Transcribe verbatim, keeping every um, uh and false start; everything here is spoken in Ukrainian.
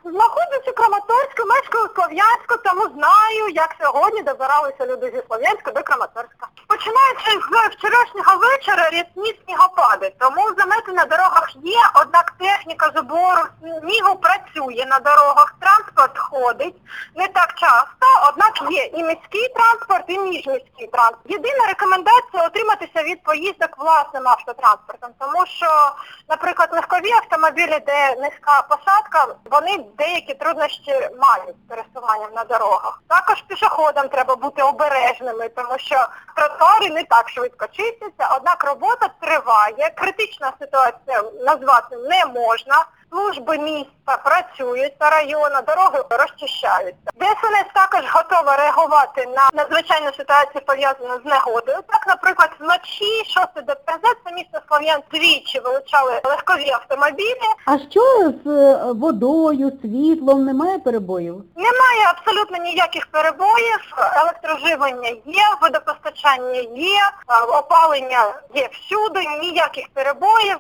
Знаходжусь у Краматорську, мешкаю у Слов'янську, тому знаю, як сьогодні добиралися люди зі Слов'янська до Краматорська. Починаючи з вчорашнього вечора рясні снігопади, тому замети на дорогах є, однак техніка збору снігу працює на дорогах, транспорт ходить, не так часто, однак є і міський транспорт, і міжміський транспорт. Єдина рекомендація – утриматися від поїздок власним автотранспортом, тому що, наприклад, легкові автомобілі, де низька посадка, вони деякі труднощі мають з пересуванням на дорогах. Також пішоходам треба бути обережними, тому що тротуари не так швидко чистяться, однак робота триває, критична ситуація назвати не можна. Служби міста працюють та району, дороги розчищаються. ДСНС також готова реагувати на надзвичайну ситуацію, пов'язану з негодою. Так, наприклад, вночі шостого до п'ятнадцятого місто Слов'ян двічі вилучали легкові автомобілі. А що з е, водою, світлом, немає перебоїв? Немає абсолютно ніяких перебоїв, електроживлення є, водопостачання є, опалення є всюди, ніяких перебоїв.